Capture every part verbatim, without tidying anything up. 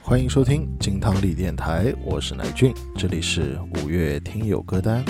欢迎收听金汤力电台，我是乃俊，这里是五月听友歌单。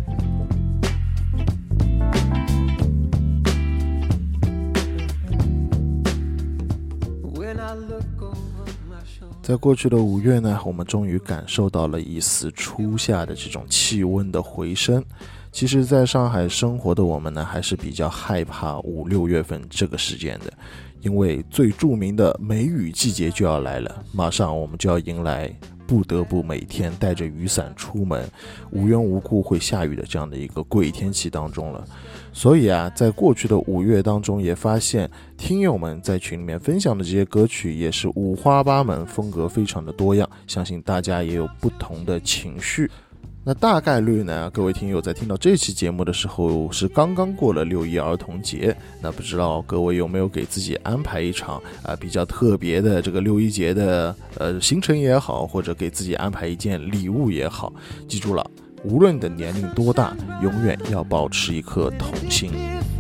在过去的五月呢，我们终于感受到了一丝初夏的这种气温的回升。其实在上海生活的我们呢，还是比较害怕五六月份这个时间的，因为最著名的梅雨季节就要来了，马上我们就要迎来不得不每天带着雨伞出门，无缘无故会下雨的这样的一个鬼天气当中了。所以啊，在过去的五月当中，也发现听友们在群里面分享的这些歌曲也是五花八门，风格非常的多样，相信大家也有不同的情绪。那大概率呢，各位听友在听到这期节目的时候是刚刚过了六一儿童节，那不知道各位有没有给自己安排一场啊、呃、比较特别的这个六一节的呃行程也好，或者给自己安排一件礼物也好，记住了，无论你的年龄多大，永远要保持一颗童心。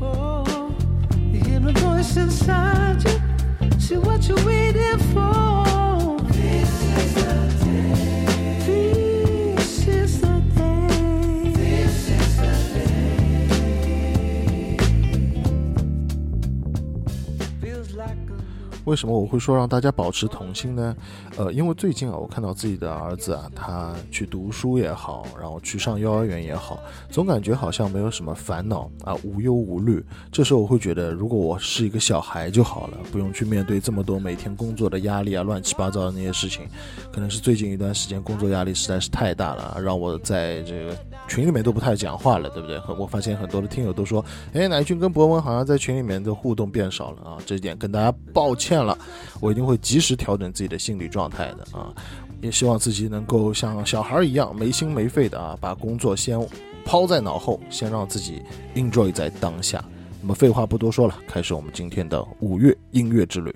为什么我会说让大家保持童心呢？呃，因为最近啊，我看到自己的儿子啊，他去读书也好，然后去上幼儿园也好，总感觉好像没有什么烦恼啊，无忧无虑。这时候我会觉得，如果我是一个小孩就好了，不用去面对这么多每天工作的压力啊，乱七八糟的那些事情。可能是最近一段时间工作压力实在是太大了，让我在这个群里面都不太讲话了，对不对？我发现很多的听友都说，哎，乃俊跟博文好像在群里面的互动变少了啊，这一点跟大家抱歉了，我一定会及时调整自己的心理状态的啊，也希望自己能够像小孩一样没心没肺的啊，把工作先抛在脑后，先让自己 enjoy 在当下。那么废话不多说了，开始我们今天的五月音乐之旅。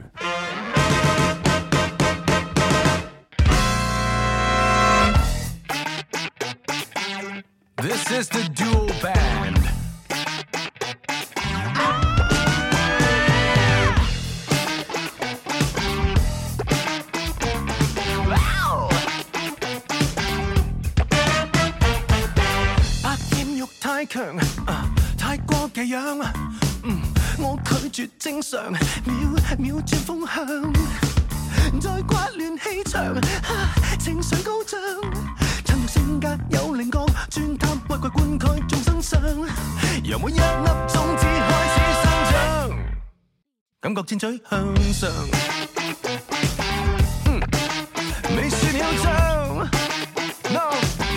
This is the duo band. Wow! 百厭欲太強，啊，太過奇樣，嗯，我拒絕正常，秒秒轉風向，再刮亂氣場，啊，情緒高漲。性格有稜角，專貪鬱怪灌溉眾生相，由每一粒種子開始生長，感覺箭嘴向上，嗯，未算囂張 ，no，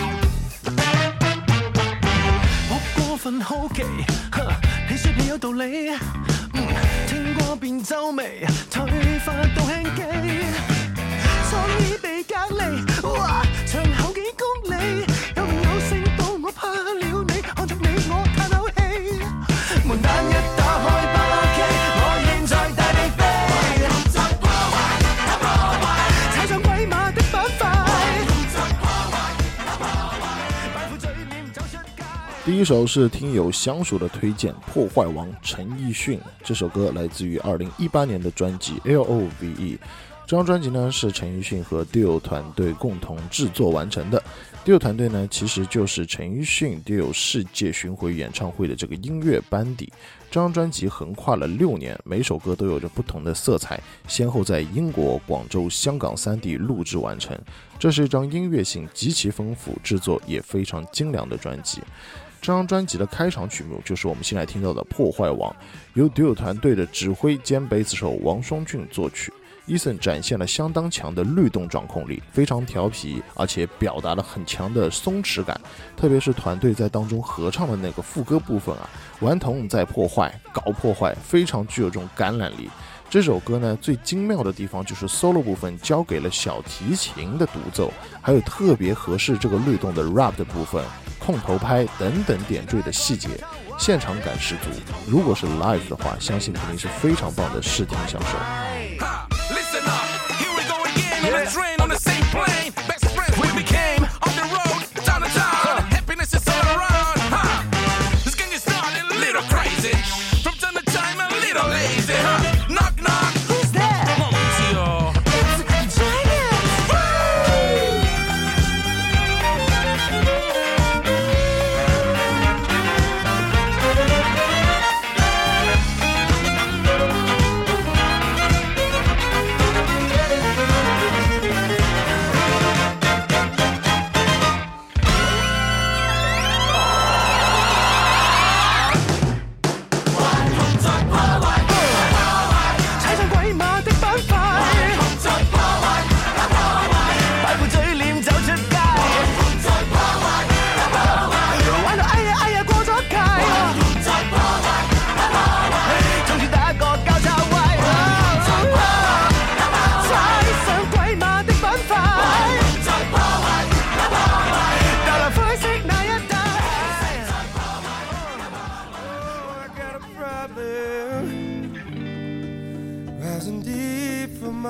我過分好奇，你說你有道理，嗯，聽過便皺眉，退化到輕機，創意被隔離，哇，長口幾公里，有名有姓到我怕了你，看着你我嘆口氣，門單一打開巴拉 K， 我現在帶你飛，動作破壞，打破壞，踩上鬼馬的板塊，動作破壞，打破壞，擺副嘴臉走出街。 第一首是聽友香薯的推薦，破壞王陳奕迅，這首歌來自於二零一八年的專輯 L O V E。這張專輯呢是陳奕迅和 Dio 團隊共同製作完成的。Dio 團隊呢其實就是陳奕迅 Dio 世界巡迴演唱會的這個音樂班底。這張專輯橫跨了六年，每首歌都有着不同的色彩，先後在英國、廣州、香港三地錄製完成。這是一張音樂性極其豐富、製作也非常精良的專輯。這張專輯的開場曲目就是我們現在聽到的《破壞王》，由 Dio 團隊的指揮兼貝斯手王雙俊作曲。Eason 展現了相當強的律動掌控力，非常調皮，而且表達了很強的鬆弛感。特別是團隊在當中合唱的那個副歌部分啊，頑童在破壞，搞破壞，非常具有這種感染力。這首歌呢，最精妙的地方就是 solo 部分交給了小提琴的獨奏，還有特別合適這個律動的 rap 的部分，空頭拍等等點綴的細節，現場感十足。如果是 live 的話，相信肯定是非常棒的視聽享受。 Listen up, here we go again, on the train, on the same plane, best friends we became, on the road, down the town, happiness is all around, huh? This can get started a little crazy, from time to time a little lazy, huh? Knock knock, who's there? Come on, Tio. It's a giant.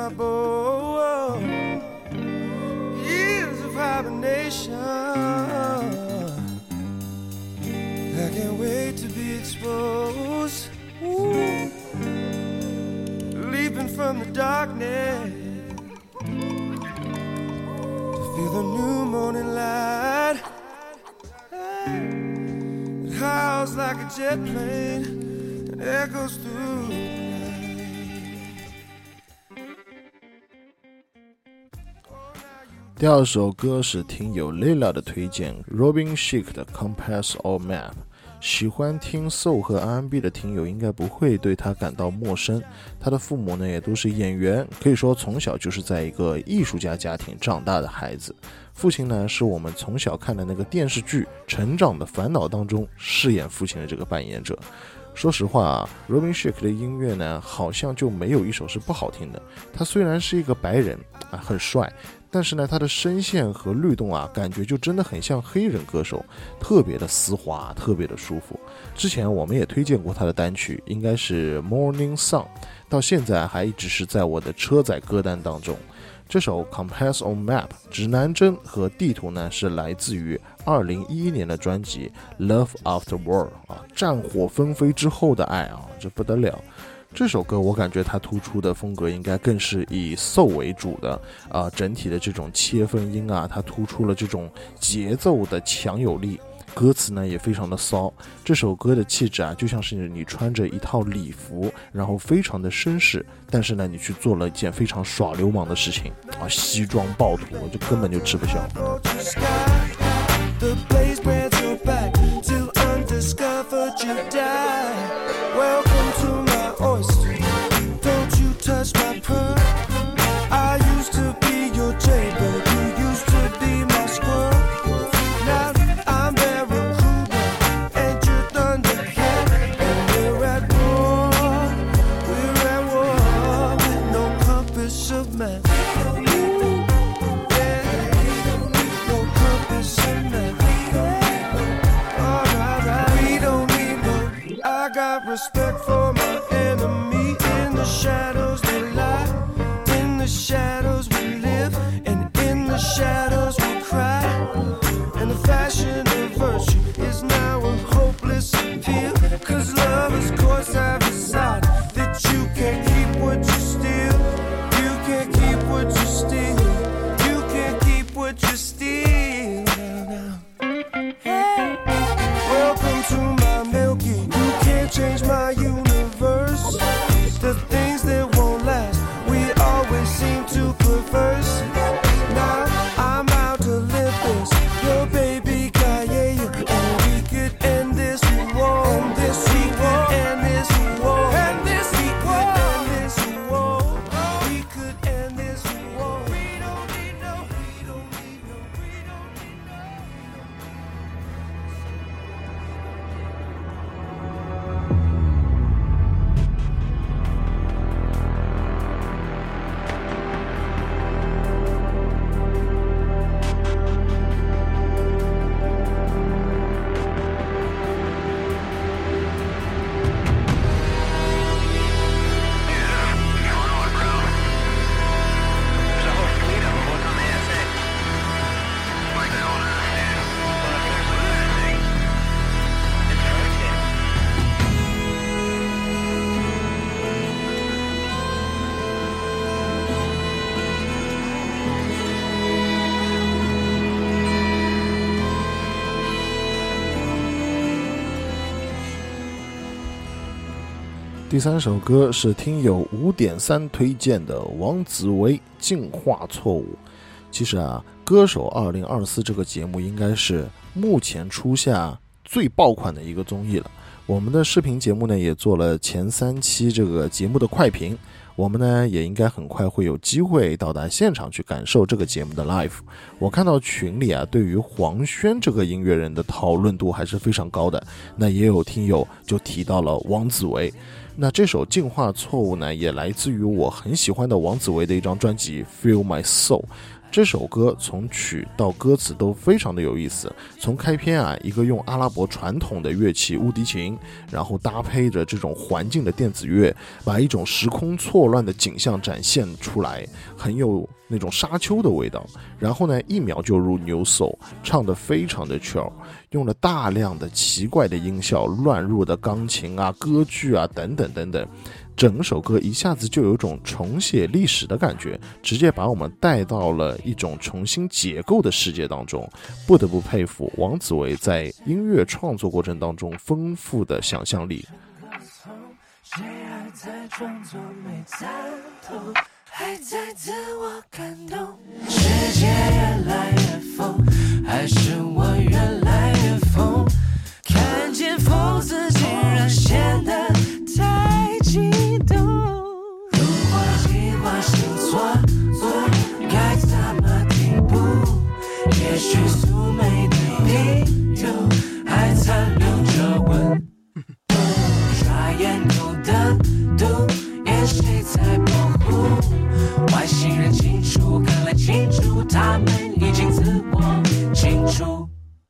my bow. Years of hibernation. I can't wait to be exposed. Ooh. Leaping from the darkness to feel the new morning light. It howls like a jet plane and echoes through the night. 第二首歌是听友 Lila 的推荐 Robin Thicke 的 Compass or Map。喜欢听 Soul 和 R and B 的听友应该不会对他感到陌生，他的父母呢也都是演员，可以说从小就是在一个艺术家家庭长大的孩子。父亲呢是我们从小看的那个电视剧《成长的烦恼》当中饰演父亲的这个扮演者。说实话啊 Robin Thicke 的音乐呢好像就没有一首是不好听的。他虽然是一个白人啊，很帅，但是呢他的声线和律动啊感觉就真的很像黑人歌手，特别的丝滑，特别的舒服。之前我们也推荐过他的单曲，应该是 Morning Sun， 到现在还一直是在我的车载歌单当中。这首 Compass on Map 指南针和地图呢是来自于二零一一年的专辑 Love After War 啊，战火纷飞之后的爱啊，这不得了。这首歌我感觉它突出的风格应该更是以 soul 为主的啊，整体的这种切分音啊，它突出了这种节奏的强有力。歌词呢也非常的骚，这首歌的气质啊，就像是你穿着一套礼服，然后非常的绅士，但是呢你去做了一件非常耍流氓的事情啊，西装暴徒，就根本就吃不消。 Respect for my enemy. In the shadows they lie, in the shadows we live, and in the shadows we cry. And the fashion of virtue is now a hopeless appeal, cause lovers course have decided that you can't keep what you steal. You can't keep what you steal. You can't keep what you steal. Hey, welcome to my Milky. Change my universe. The things that won't last, we always seem to put first. Now I'm out to live this. Your baby got yeah, yeah. And we could end this war. And this we could end this war. And this we could end this war. We could end this war. We don't need no. We don't need no. We don't need no. 第三首歌是听友 五点三 推荐的王子维进化错误。其实啊，歌手二零二四这个节目应该是目前初夏最爆款的一个综艺了。我们的视频节目呢也做了前三期这个节目的快评，我们呢也应该很快会有机会到达现场去感受这个节目的 live。 我看到群里啊，对于黄轩这个音乐人的讨论度还是非常高的，那也有听友就提到了王子维。那这首进化错误呢，也来自于我很喜欢的王子维的一张专辑 Feel My Soul。 这首歌从曲到歌词都非常的有意思。从开篇啊，一个用阿拉伯传统的乐器乌迪琴，然后搭配着这种环境的电子乐，把一种时空错乱的景象展现出来，很有那种沙丘的味道。然后呢，一秒就入New Soul，唱得非常的 chill， 用了大量的奇怪的音效、乱入的钢琴啊、歌剧啊等等等等。整首歌一下子就有种重写历史的感觉，直接把我们带到了一种重新解构的世界当中。不得不佩服王子维在音乐创作过程当中丰富的想象力。 谁还在装作没参透，还在自我感动，世界越来越疯，还是我越来越疯，看见疯子竟然显得太激动。如果计划行错错，该怎么停步？也许素昧的啤酒还残留着温，抓眼头的毒也谁在保护？外星人清楚，看来清楚，他们已经自我清楚。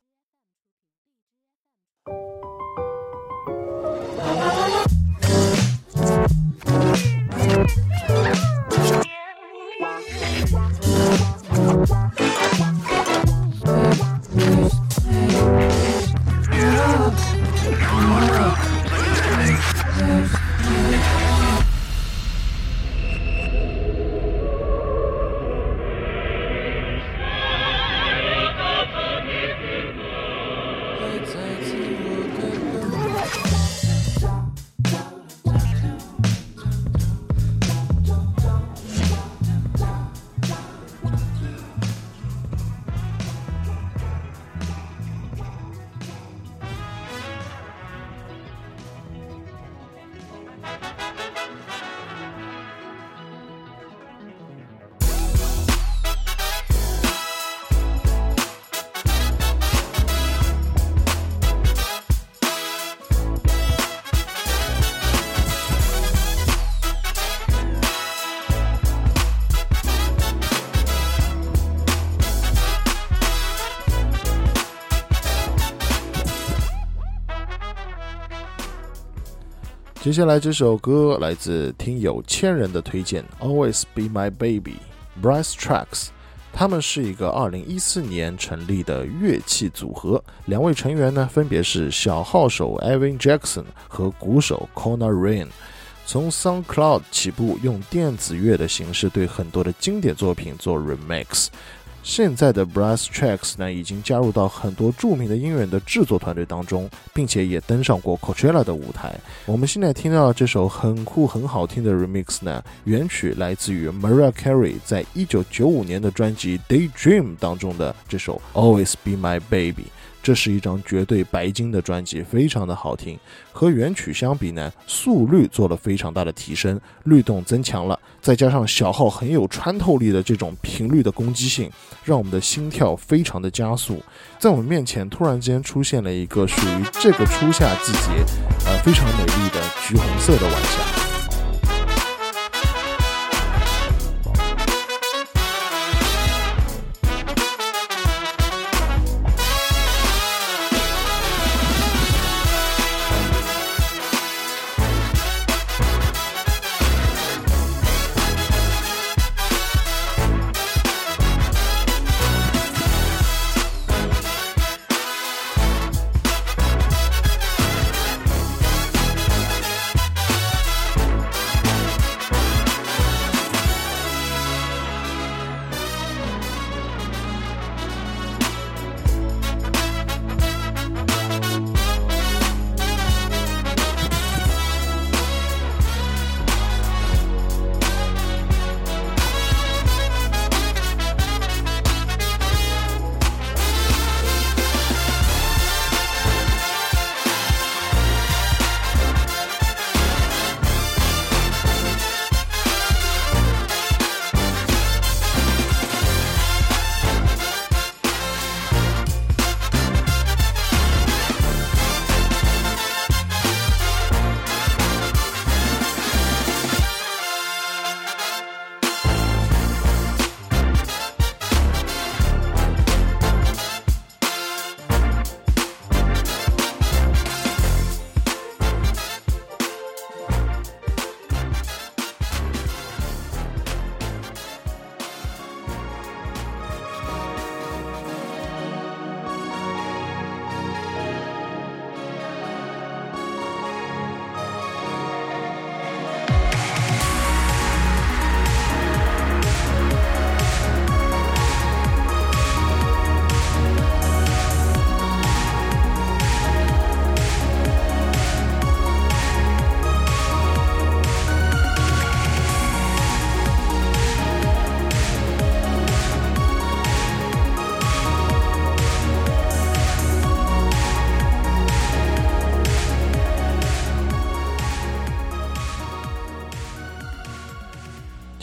接下来这首歌来自听友千人的推荐 Always Be My Baby Brass Tracks， 他们是一个二零一四年成立的乐器组合，两位成员呢分别是小号手 Evan Jackson 和鼓手 Connor Rain。 从 SoundCloud 起步，用电子乐的形式对很多的经典作品做 remix。现在的 Brass Tracks 呢，已经加入到很多著名的音乐人的制作团队当中，并且也登上过 Coachella 的舞台。我们现在听到这首很酷很好听的 remix 呢，原曲来自于 Mariah Carey 在一九九五年的专辑 Daydream 当中的这首 Always Be My Baby。这是一张绝对白金的专辑，非常的好听。和原曲相比呢，速率做了非常大的提升，律动增强了，再加上小号很有穿透力的这种频率的攻击性，让我们的心跳非常的加速。在我们面前突然间出现了一个属于这个初夏季节，呃，非常美丽的橘红色的晚霞。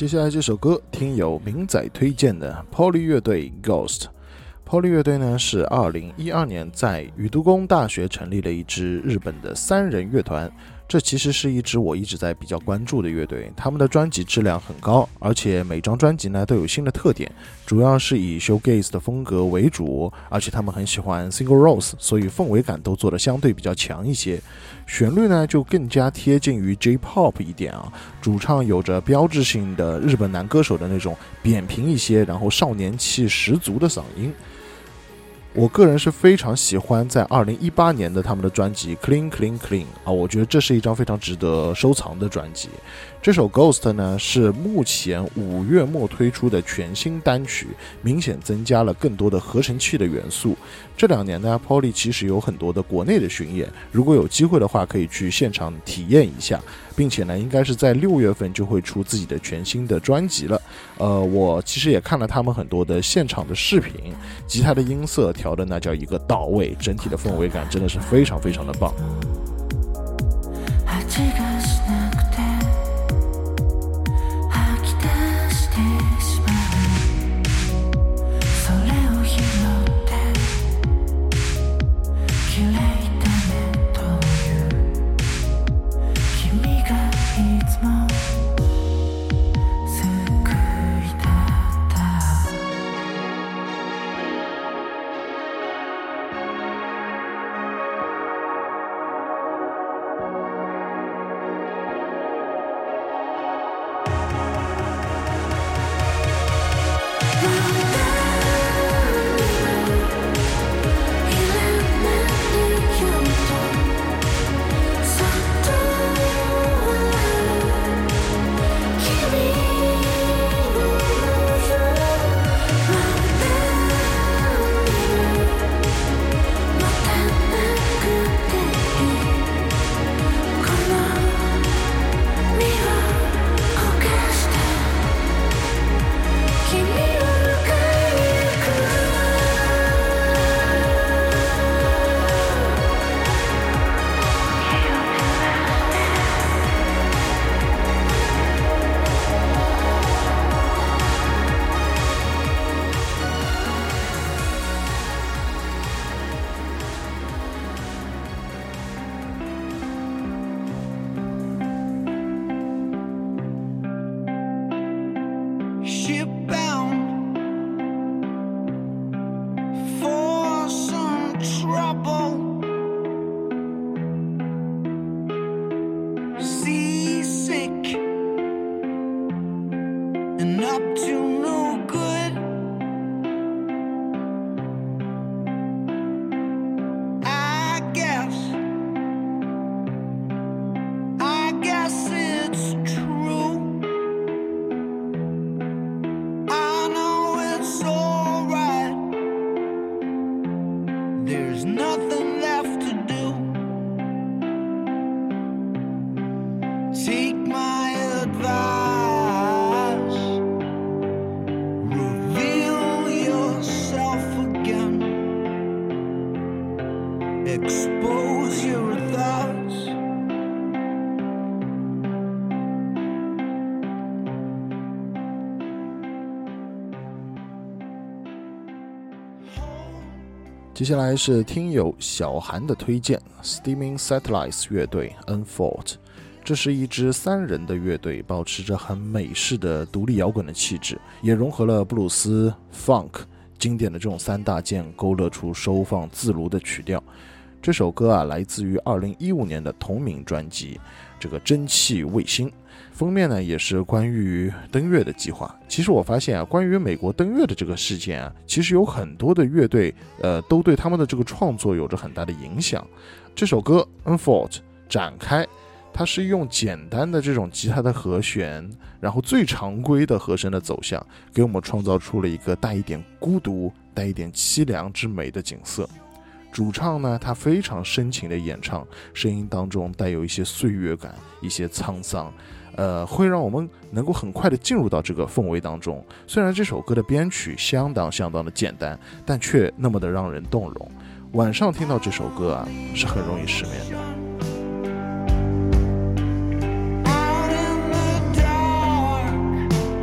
接下来这首歌听友明仔推荐的 Poly 乐队 Ghost。 Poly 乐队呢是二零一二年在宇都宫大学成立了一支日本的三人乐团，这其实是一支我一直在比较关注的乐队，他们的专辑质量很高，而且每张专辑呢都有新的特点，主要是以 showgaze 的风格为主，而且他们很喜欢 single rolls， 所以氛围感都做得相对比较强一些，旋律呢就更加贴近于 J-pop 一点啊。主唱有着标志性的日本男歌手的那种扁平一些，然后少年气十足的嗓音。我个人是非常喜欢在二零一八年的他们的专辑 Clean Clean Clean 啊，我觉得这是一张非常值得收藏的专辑。这首 Ghost 呢是目前五月末推出的全新单曲，明显增加了更多的合成器的元素。这两年呢 Poly 其实有很多的国内的巡演，如果有机会的话可以去现场体验一下，并且呢应该是在六月份就会出自己的全新的专辑了。呃，我其实也看了他们很多的现场的视频，吉他的音色调的那叫一个到位，整体的氛围感真的是非常非常的棒。接下来是听友小韩的推荐 Steaming Satellites 乐队 Unfold。 这是一支三人的乐队，保持着很美式的独立摇滚的气质，也融合了布鲁斯 Funk 经典的这种三大件，勾勒出收放自如的曲调。这首歌啊来自于二零一五年的同名专辑这个蒸汽卫星，封面呢也是关于登月的计划。其实我发现啊，关于美国登月的这个事件啊，其实有很多的乐队呃都对他们的这个创作有着很大的影响。这首歌 Unfold 展开，它是用简单的这种吉他的和弦，然后最常规的和声的走向，给我们创造出了一个带一点孤独带一点凄凉之美的景色。主唱呢，他非常深情的演唱，声音当中带有一些岁月感，一些沧桑，呃，会让我们能够很快的进入到这个氛围当中。虽然这首歌的编曲相当相当的简单，但却那么的让人动容。晚上听到这首歌啊，是很容易失眠的。 Out in the dark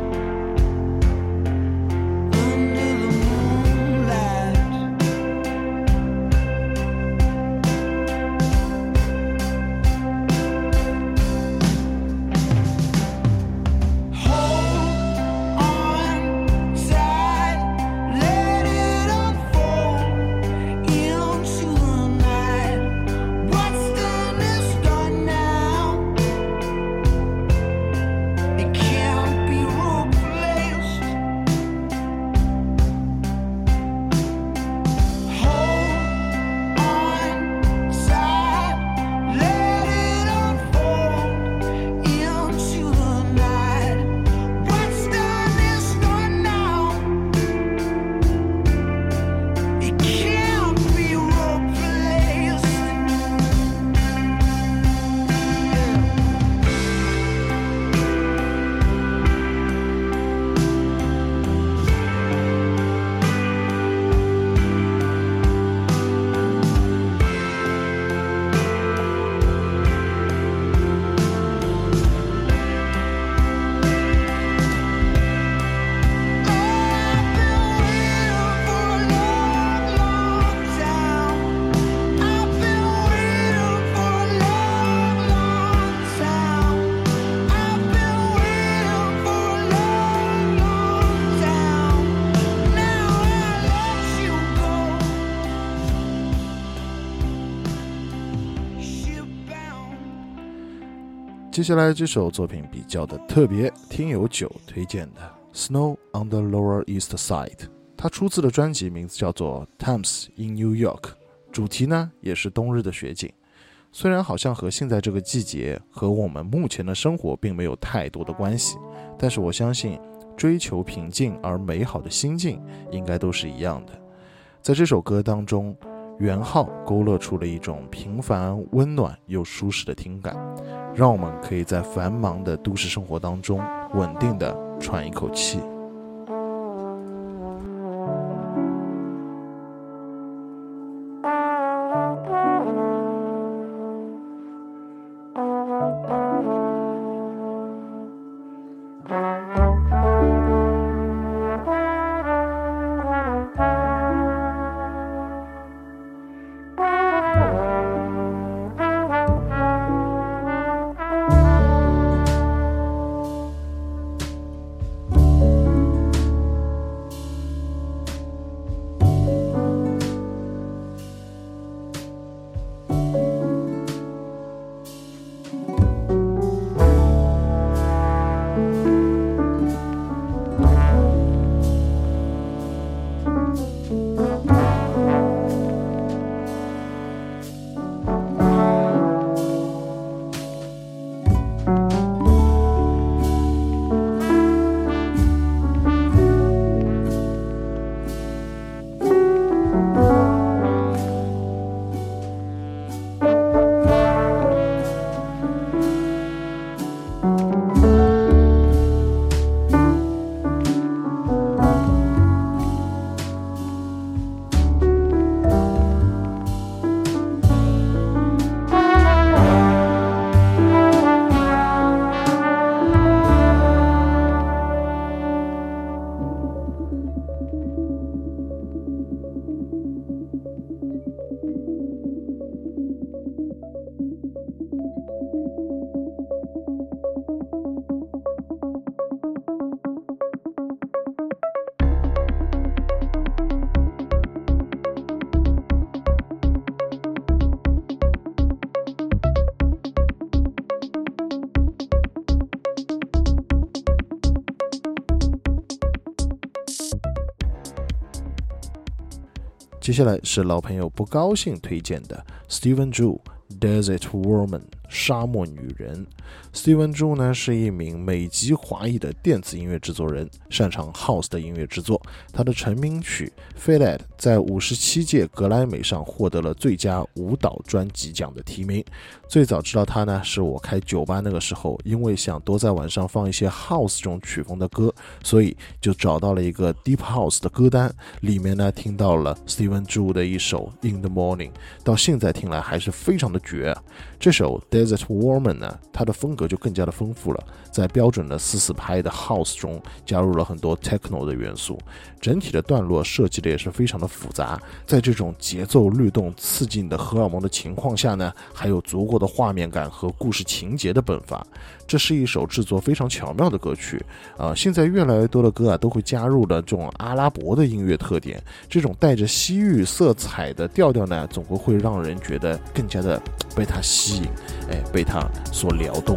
接下来这首作品比较的特别，听友九推荐的 Snow on the Lower East Side， 它出自的专辑名字叫做 Thames in New York， 主题呢也是冬日的雪景。虽然好像和现在这个季节和我们目前的生活并没有太多的关系，但是我相信追求平静而美好的心境应该都是一样的。在这首歌当中，元浩勾勒出了一种平凡温暖又舒适的听感，让我们可以在繁忙的都市生活当中稳定地喘一口气。接下来是老朋友不高兴推荐的 Steven Zhu Desert Woman 沙漠女人。 Steven Zhu 呢是一名美籍华裔的电子音乐制作人，擅长 House 的音乐制作。他的成名曲 Faded 在五十七届格莱美上获得了最佳舞蹈专辑奖的提名。最早知道他呢是我开酒吧那个时候，因为想多在晚上放一些 House 这种曲风的歌，所以就找到了一个 Deep House 的歌单，里面呢听到了 Steven Zhu 的一首 In the Morning， 到现在听来还是非常的绝啊。这首 Desert Woman 呢，它的风格就更加的丰富了，在标准的四四拍的 House 中加入了很多 Techno 的元素，整体的段落设计的也是非常的复杂。在这种节奏律动刺激的荷尔蒙的情况下呢，还有足够的画面感和故事情节的迸发。这是一首制作非常巧妙的歌曲啊、呃！现在越来越多的歌啊都会加入了这种阿拉伯的音乐特点，这种带着西域色彩的调调呢，总归会让人觉得更加的被它吸引，哎，被它所撩动。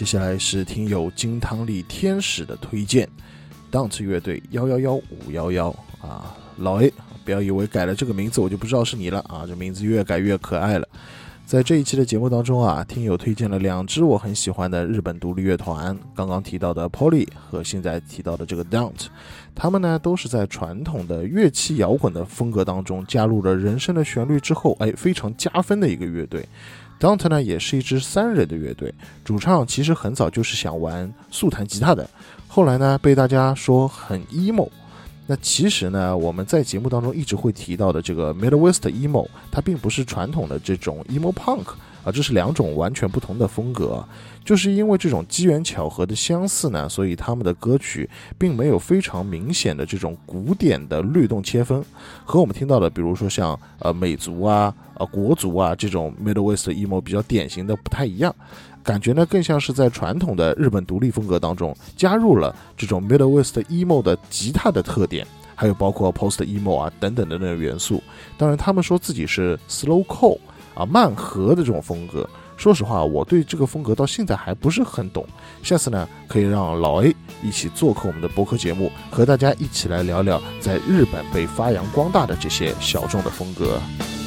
接下来是听友金汤力天使的推荐 Daunt 乐队一一一五一一啊，老 A， 不要以为改了这个名字我就不知道是你了啊，这名字越改越可爱了。在这一期的节目当中啊，听友推荐了两支我很喜欢的日本独立乐团，刚刚提到的 Polly 和现在提到的这个 Daunt， 他们呢都是在传统的乐器摇滚的风格当中加入了人声的旋律之后，哎，非常加分的一个乐队。Daunt 呢也是一支三人的乐队，主唱其实很早就是想玩速弹吉他的，后来呢被大家说很 emo。那其实呢，我们在节目当中一直会提到的这个 Midwest emo， 它并不是传统的这种 emo punk 啊，这是两种完全不同的风格。就是因为这种机缘巧合的相似呢，所以他们的歌曲并没有非常明显的这种古典的律动切分，和我们听到的，比如说像呃美族啊、呃国族啊这种 Midwest emo 比较典型的不太一样。感觉呢更像是在传统的日本独立风格当中加入了这种 Midwest emo 的吉他的特点，还有包括 Post emo 啊等等的那个元素。当然他们说自己是 Slowcore 啊慢和的这种风格，说实话我对这个风格到现在还不是很懂，下次呢可以让老 A 一起做客我们的播客节目，和大家一起来聊聊在日本被发扬光大的这些小众的风格。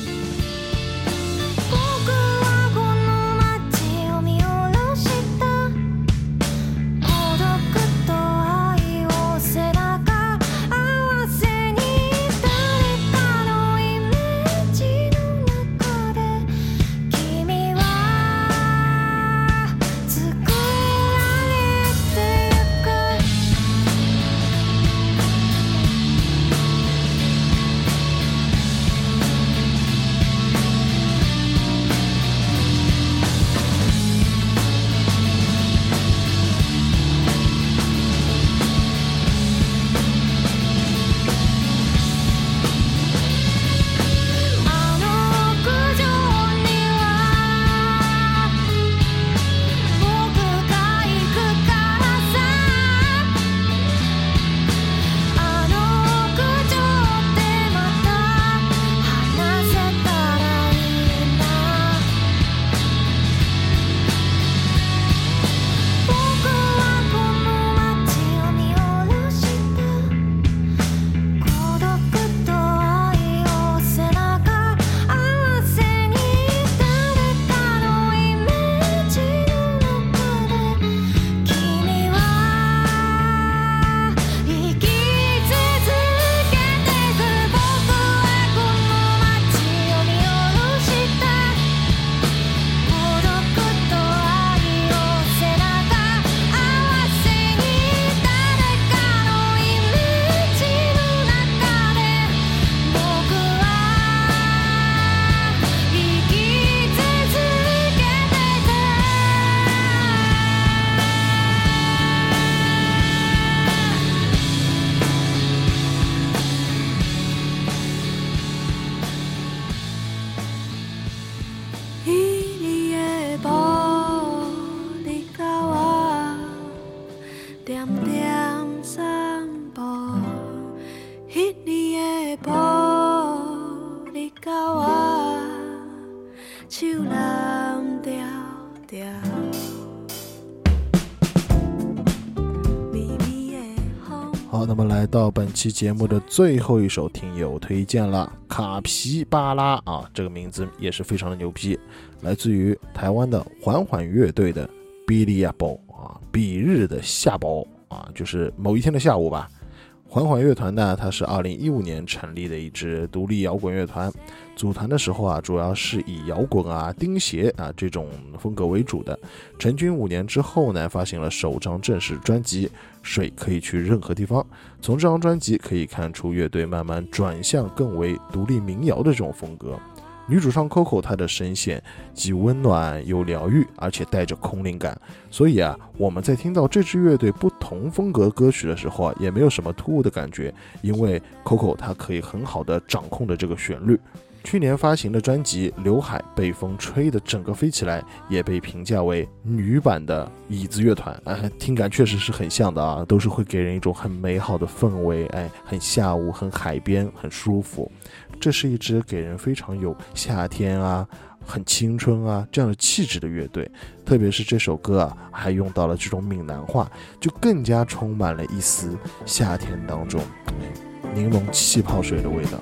好，那么来到本期节目的最后一首听友推荐了，卡皮巴拉啊，这个名字也是非常的牛逼，来自于台湾的缓缓乐队的比利亚包啊，比日的下包啊，就是某一天的下午吧。缓缓乐团呢，它是二零一五年成立的一支独立摇滚乐团，组团的时候啊，主要是以摇滚啊、钉鞋啊这种风格为主的。成军五年之后呢，发行了首张正式专辑《水可以去任何地方》。从这张专辑可以看出，乐队慢慢转向更为独立民谣的这种风格。女主唱 Coco 她的声线既温暖又疗愈，而且带着空灵感，所以啊，我们在听到这支乐队不同风格歌曲的时候啊，也没有什么突兀的感觉，因为 Coco 她可以很好的掌控着这个旋律。去年发行的专辑《刘海被风吹得整个飞起来》也被评价为女版的椅子乐团，哎，听感确实是很像的啊，都是会给人一种很美好的氛围，哎，很下午，很海边，很舒服。这是一支给人非常有夏天啊、 很青春啊这样的气质的乐队，特别是这首歌啊还用到了这种闽南话，就更加充满了一丝夏天当中柠檬气泡水的味道。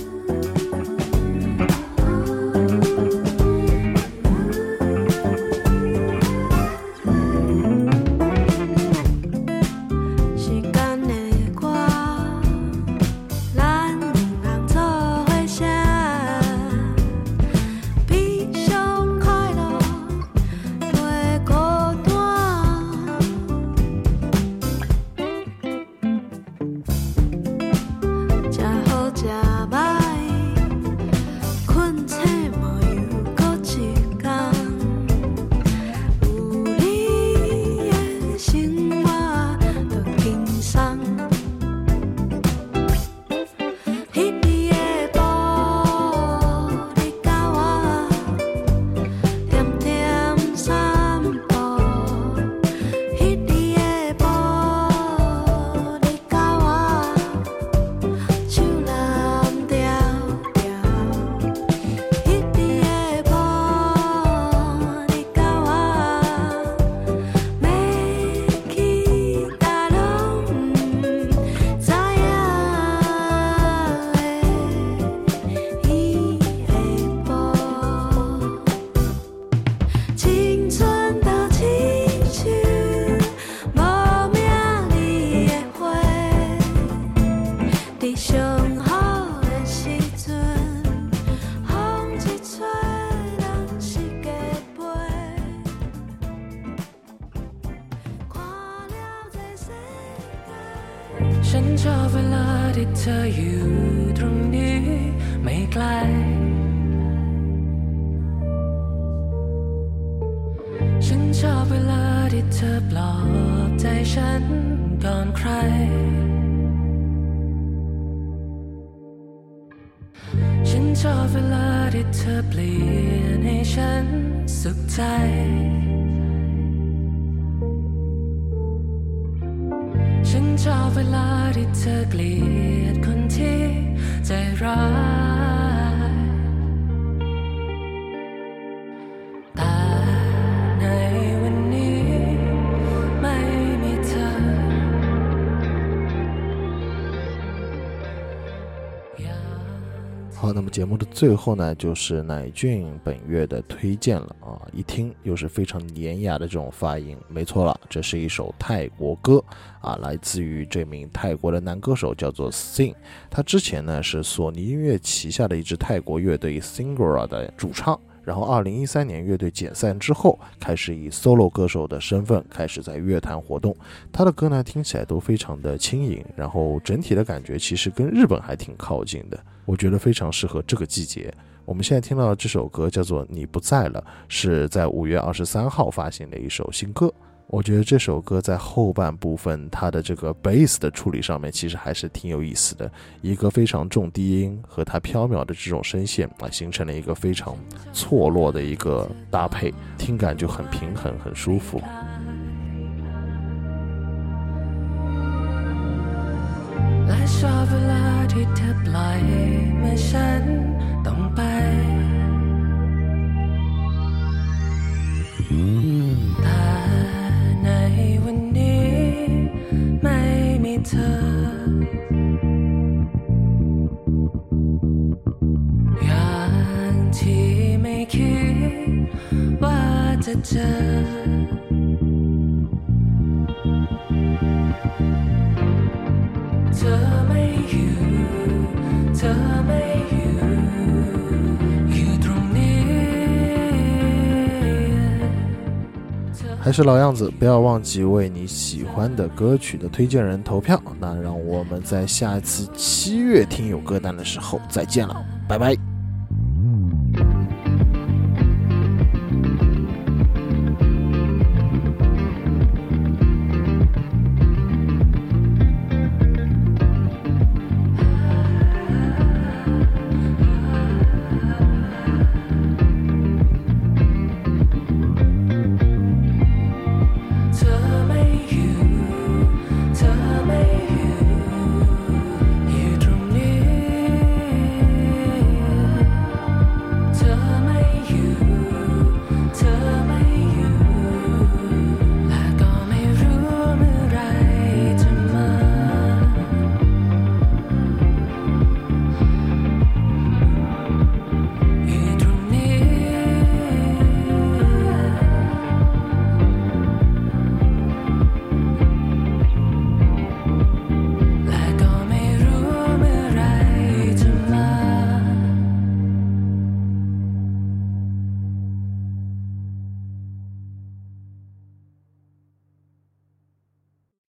ฉันชอบเวลาที่เธออยู่ตรงนี้ไม่ไกลฉันชอบเวลาที่เธอปลอบใจฉันก่อนใครฉันชอบเวลาที่เธอเปลี่ยนให้ฉันสุขใจฉันชอบเวลาที่เธอเกลียดคนที่ใจร้ายแต่ในวันนี้ไม่มีเธอ好，那么节目的最后呢，就是乃俊本月的推荐了啊！一听又是非常典雅的这种发音，没错了，这是一首泰国歌啊，来自于这名泰国的男歌手，叫做 Sing。他之前呢是索尼音乐旗下的一支泰国乐队 Singora 的主唱。然后二零一三年乐队解散之后，开始以 solo 歌手的身份开始在乐坛活动。他的歌呢听起来都非常的轻盈，然后整体的感觉其实跟日本还挺靠近的，我觉得非常适合这个季节。我们现在听到的这首歌叫做《你不在了》，是在五月二十三号发行的一首新歌。我觉得这首歌在后半部分它的这个 bass 的处理上面其实还是挺有意思的，一个非常重低音和它飘渺的这种声线啊，形成了一个非常错落的一个搭配，听感就很平衡很舒服。 และชอบเวลาที่เธอปล่อยเมื่อฉันต้องไปแต่ในวันนี้ไม่มีเธออย่างที่ไม่คิดว่าจะเจอเธอไม่อยู่เธอไม่อยู่อยู่ตรงนี้还是老样子，不要忘记为你喜欢的歌曲的推荐人投票。那让我们在下一次七月听友歌单的时候再见了，拜拜。